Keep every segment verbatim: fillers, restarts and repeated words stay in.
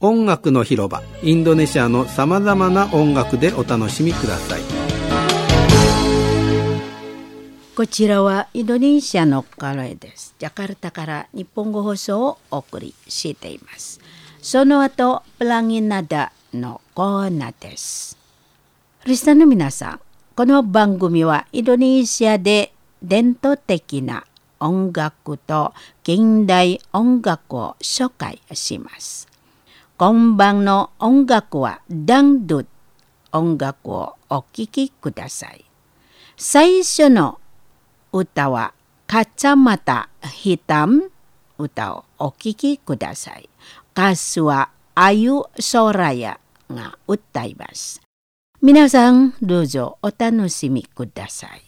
音楽の広場、インドネシアのさまざまな音楽でお楽しみください。 こちらはインドネシアのカレーです。ジャカルタから日本語放送をお送りしています。その後、プラギナダのコーナーです。リスナーの皆さん、この番組はインドネシアで伝統的な音楽と現代音楽を紹介します。今晩の音楽はダンドゥ音楽をお聴きください。最初の歌はカチャマタヒタム歌をお聴きください。歌手はアユソラヤが歌います。皆さんどうぞお楽しみください。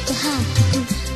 ke hatiku,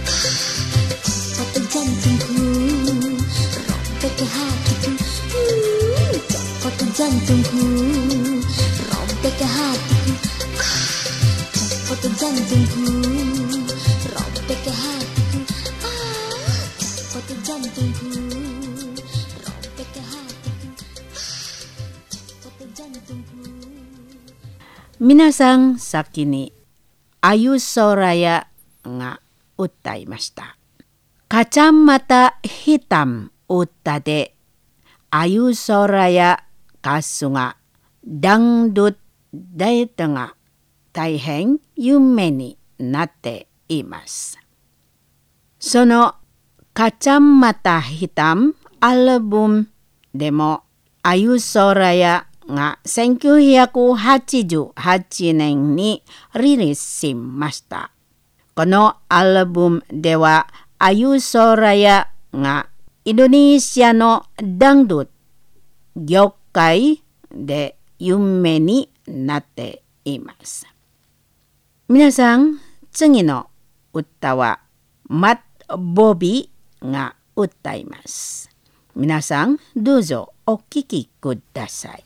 copot jantungku, robek ke hatiku, copot jantungku, robek ke hatiku, copot jantungku, robek ke hatiku, copot jantungku, robek ke hatiku, copot jantungku. Minasang sakini Ayu Soraya nga utaimashita. Kacamata hitam uta de Ayu Soraya kasu ga dangdut daita ga taihen yume ni natte imasu. Sono Kacamata Hitam album de mo Ayu Sorayaがせんきゅうひゃくはちじゅうはちねんにリリースしました。このアルバムではアユソラヤがインドネシアのダンドゥ業界で有名になっています。皆さん、次の歌はマット・ボビーが歌います。皆さん、どうぞお聴きください。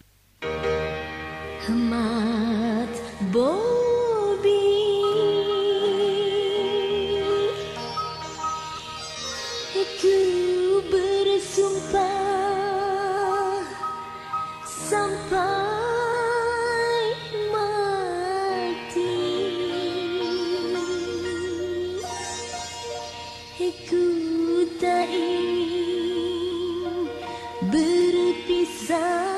Mat Bobby, aku bersumpah sampai mati, aku tak ingin berpisah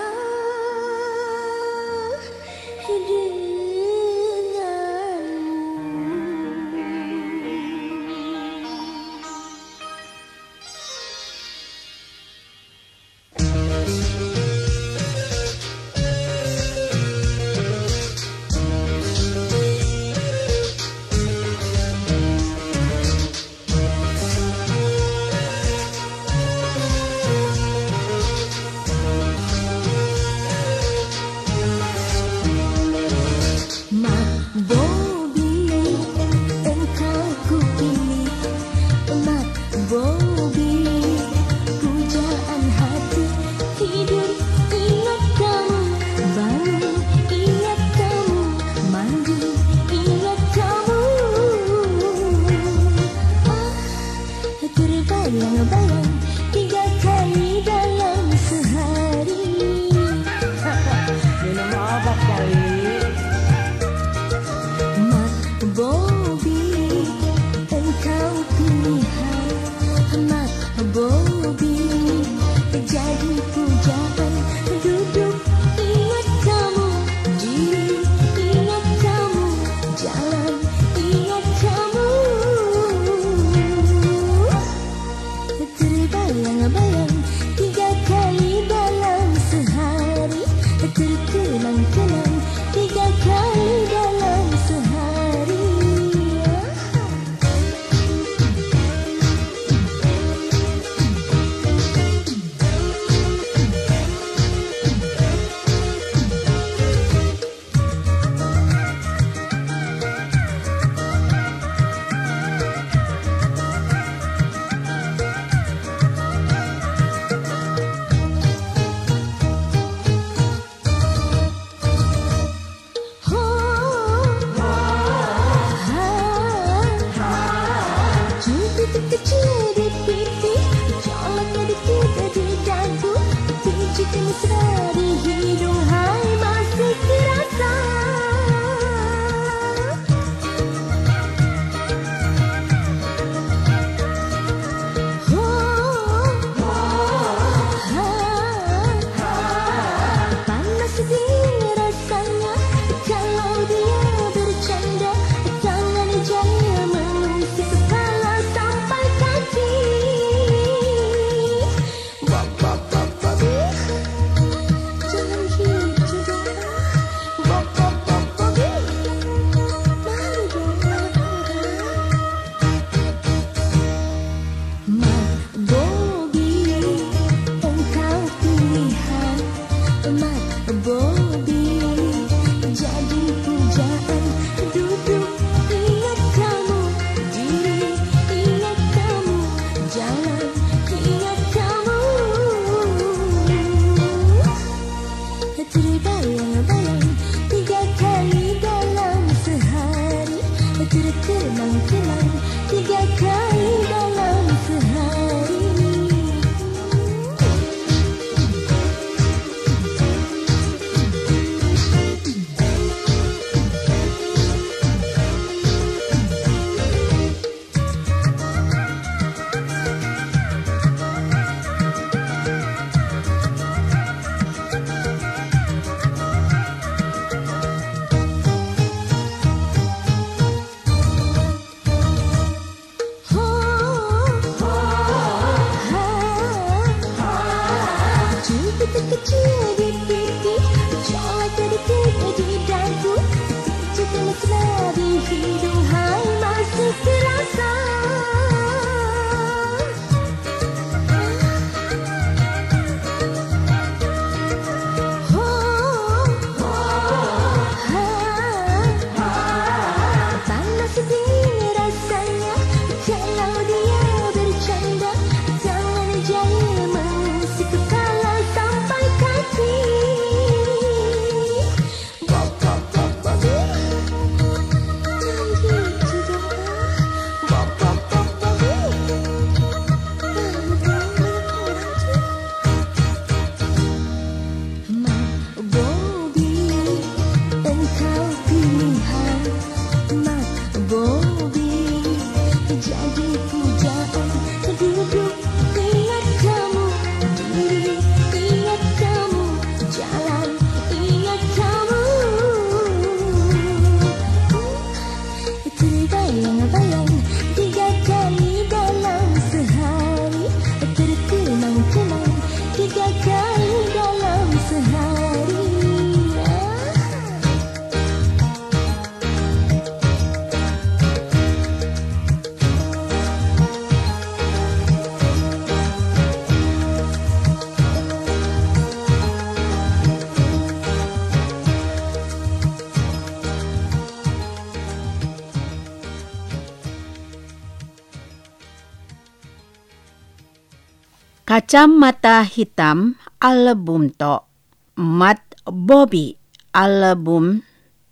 Kacamata Hitam album to Matt Bobby album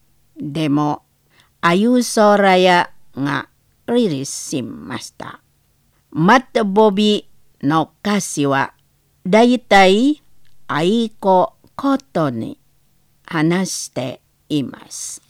demo Ayu Soraya nga release shimashita. Matt Bobby no kasi wa daitai Aiko Koto ni hanashite imasu.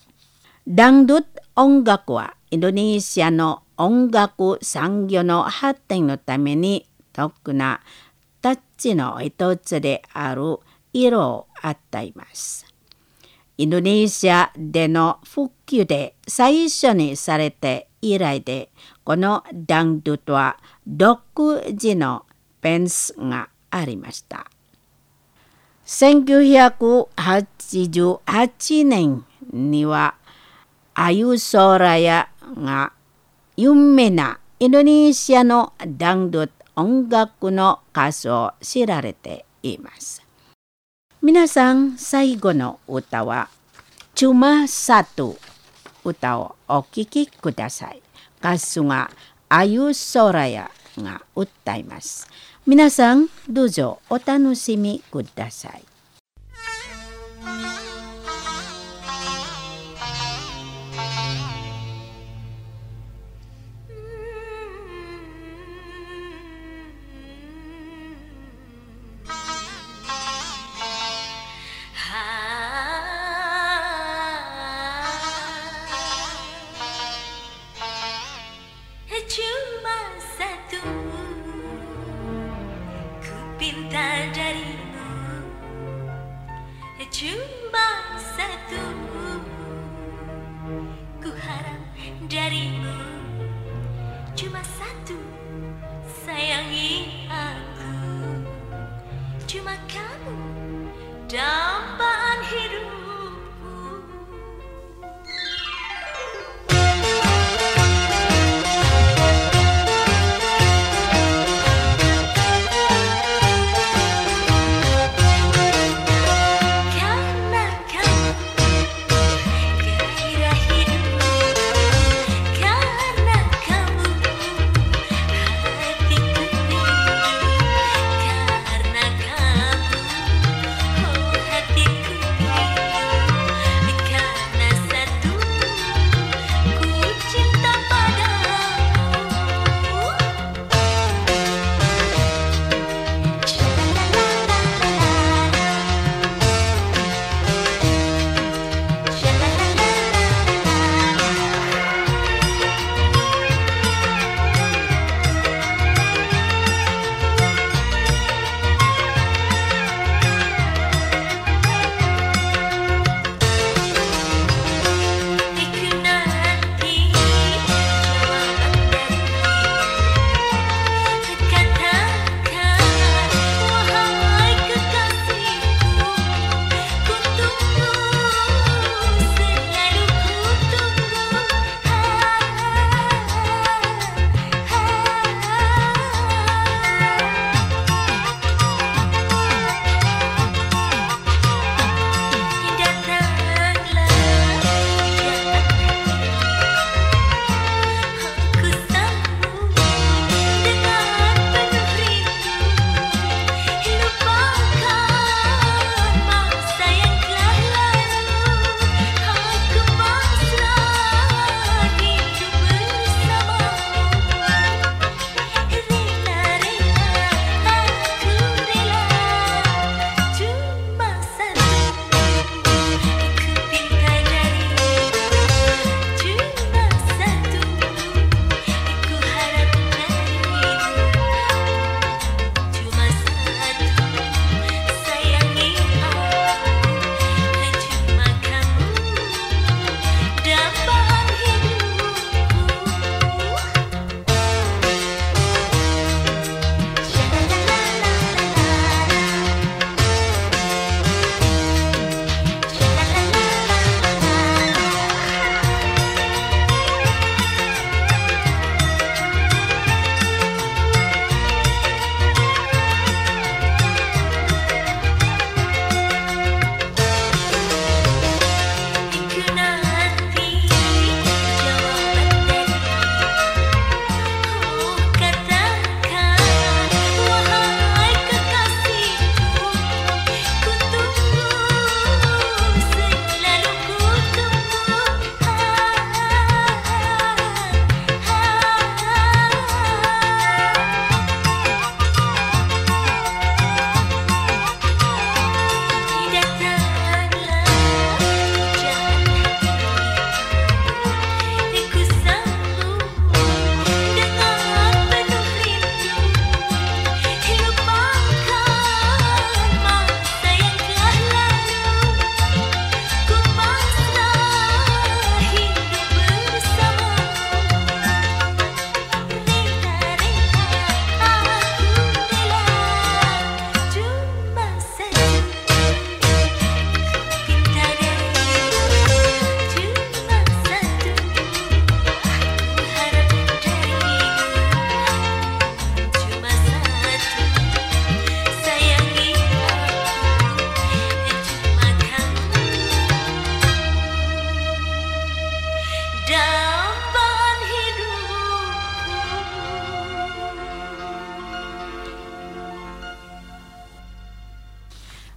Dangdut ongaku wa Indonesia no ongaku sangyo no hatten no tame ni特なタッチの一つである色を与えます。インドネシアでの復旧で最初にされて以来で、このダンドゥとは独自のペンスがありました。せんきゅうひゃくはちじゅうはちねんにはアユソラヤが有名なインドネシアのダンドゥ音楽の歌手を知られています。皆さん、最後の歌はCuma Satu歌をお聴きください。歌手がAyu Sorayaが歌います。皆さん、どうぞお楽しみください。 Oh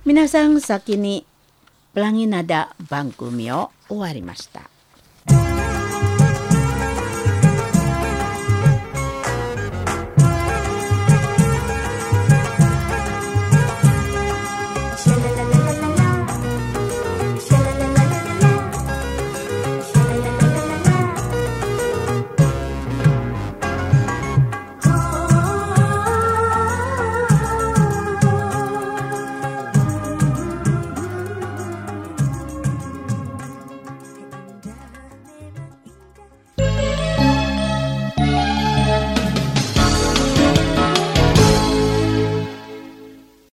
皆さん先にプランギナダ番組を終わりました。